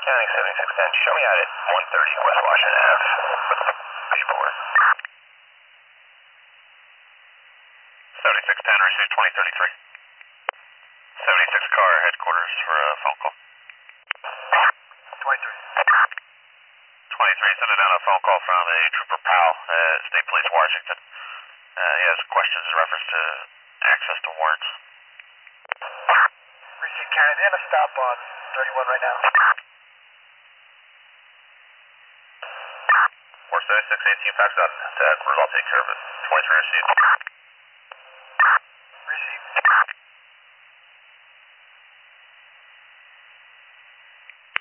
County 7610. Show me out at 130 West Washington Ave. Paperwork. 7610, received 2033. 76 car headquarters for a phone call. 23. 23, sending out a phone call from a Trooper Powell at State Police Washington. He has questions in reference to access to warrants. Precinct County, they have a stop on 31 right now. 476, 18 fax done. Result, take care of it. 23 received.